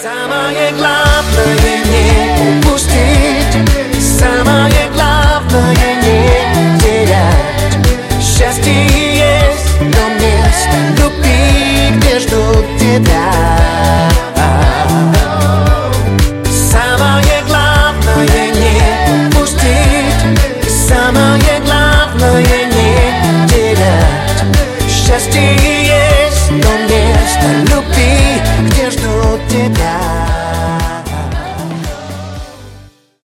Самое главное не упустить, самое главное не терять. Счастье есть, но место тупик, где ждут тебя. Самое главное не упустить, самое главное не терять. Счастье